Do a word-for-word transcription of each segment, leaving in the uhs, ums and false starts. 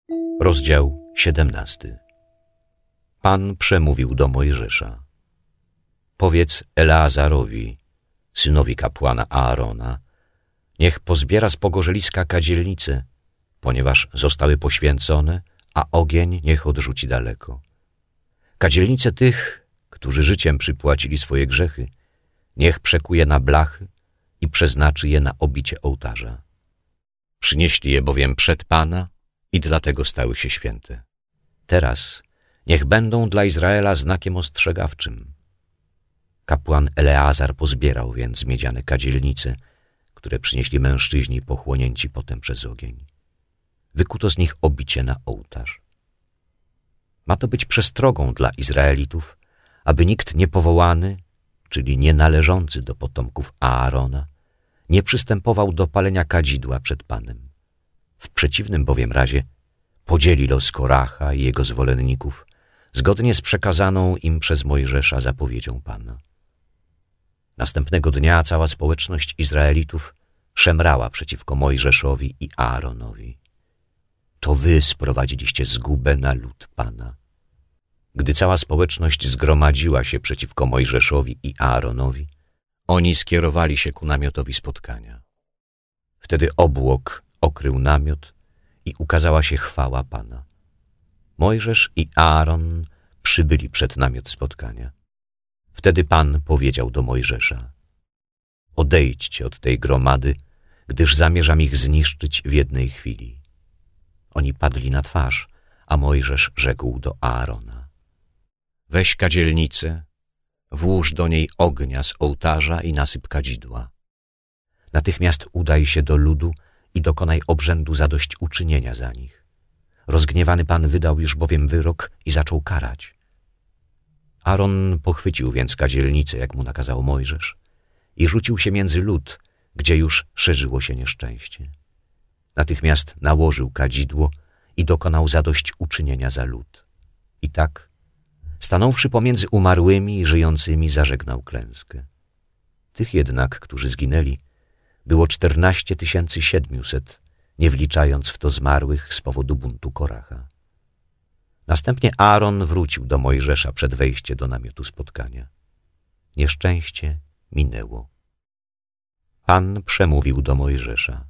Rozdział siedemnasty. Pan przemówił do Mojżesza. Powiedz Eleazarowi, synowi kapłana Aarona, niech pozbiera z pogorzeliska kadzielnice, ponieważ zostały poświęcone, a ogień niech odrzuci daleko. Kadzielnice tych, którzy życiem przypłacili swoje grzechy, niech przekuje na blachy i przeznaczy je na obicie ołtarza. Przynieśli je bowiem przed Pana i dlatego stały się święte. Teraz niech będą dla Izraela znakiem ostrzegawczym. Kapłan Eleazar pozbierał więc miedziane kadzielnice, które przynieśli mężczyźni pochłonięci potem przez ogień. Wykuto z nich obicie na ołtarz. Ma to być przestrogą dla Izraelitów, aby nikt niepowołany, czyli nienależący do potomków Aarona, nie przystępował do palenia kadzidła przed Panem. W przeciwnym bowiem razie podzieli los Koracha i jego zwolenników, zgodnie z przekazaną im przez Mojżesza zapowiedzią Pana. Następnego dnia cała społeczność Izraelitów szemrała przeciwko Mojżeszowi i Aaronowi. To wy sprowadziliście zgubę na lud Pana. Gdy cała społeczność zgromadziła się przeciwko Mojżeszowi i Aaronowi, oni skierowali się ku namiotowi spotkania. Wtedy obłok okrył namiot i ukazała się chwała Pana. Mojżesz i Aaron przybyli przed namiot spotkania. Wtedy Pan powiedział do Mojżesza: odejdźcie od tej gromady, gdyż zamierzam ich zniszczyć w jednej chwili. Oni padli na twarz, a Mojżesz rzekł do Aarona: weź kadzielnicę, włóż do niej ognia z ołtarza i nasyp kadzidła. Natychmiast udaj się do ludu i dokonaj obrzędu zadośćuczynienia za nich. Rozgniewany Pan wydał już bowiem wyrok i zaczął karać. Aaron pochwycił więc kadzielnicę, jak mu nakazał Mojżesz, i rzucił się między lud, gdzie już szerzyło się nieszczęście. Natychmiast nałożył kadzidło i dokonał zadośćuczynienia za lud. I tak, stanąwszy pomiędzy umarłymi i żyjącymi, zażegnał klęskę. Tych jednak, którzy zginęli, było czternaście tysięcy siedmiuset, nie wliczając w to zmarłych z powodu buntu Koracha. Następnie Aaron wrócił do Mojżesza przed wejściem do namiotu spotkania. Nieszczęście minęło. Pan przemówił do Mojżesza: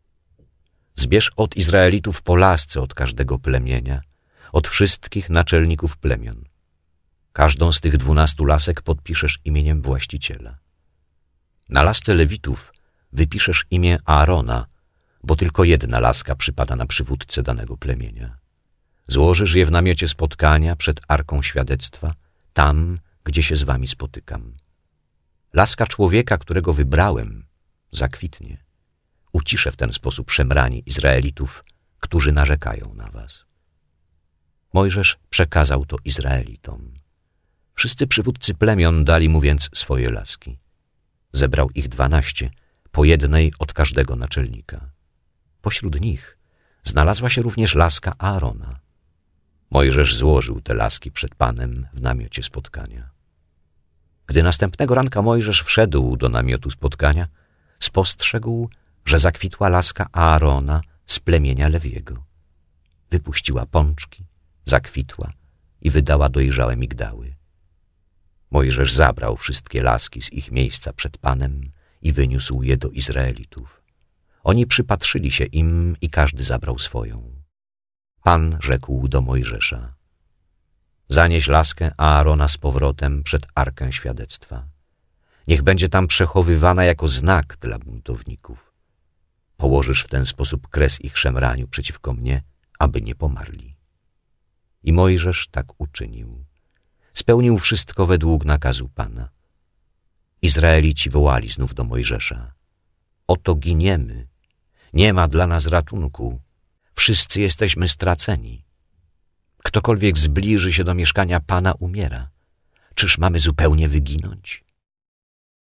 zbierz od Izraelitów po lasce od każdego plemienia, od wszystkich naczelników plemion. Każdą z tych dwunastu lasek podpiszesz imieniem właściciela. Na lasce Lewitów wypiszesz imię Aarona, bo tylko jedna laska przypada na przywódcę danego plemienia. Złożysz je w namiocie spotkania przed Arką Świadectwa, tam, gdzie się z wami spotykam. Laska człowieka, którego wybrałem, zakwitnie. Uciszę w ten sposób szemranie Izraelitów, którzy narzekają na was. Mojżesz przekazał to Izraelitom. Wszyscy przywódcy plemion dali mu więc swoje laski. Zebrał ich dwanaście, po jednej od każdego naczelnika. Pośród nich znalazła się również laska Aarona. Mojżesz złożył te laski przed Panem w namiocie spotkania. Gdy następnego ranka Mojżesz wszedł do namiotu spotkania, spostrzegł, że zakwitła laska Aarona z plemienia Lewiego. Wypuściła pączki, zakwitła i wydała dojrzałe migdały. Mojżesz zabrał wszystkie laski z ich miejsca przed Panem i wyniósł je do Izraelitów. Oni przypatrzyli się im i każdy zabrał swoją. Pan rzekł do Mojżesza: zanieś laskę Aarona z powrotem przed Arkę Świadectwa. Niech będzie tam przechowywana jako znak dla buntowników. Położysz w ten sposób kres ich szemraniu przeciwko mnie, aby nie pomarli. I Mojżesz tak uczynił. Spełnił wszystko według nakazu Pana. Izraelici wołali znów do Mojżesza: oto giniemy, nie ma dla nas ratunku, wszyscy jesteśmy straceni. Ktokolwiek zbliży się do mieszkania Pana, umiera. Czyż mamy zupełnie wyginąć?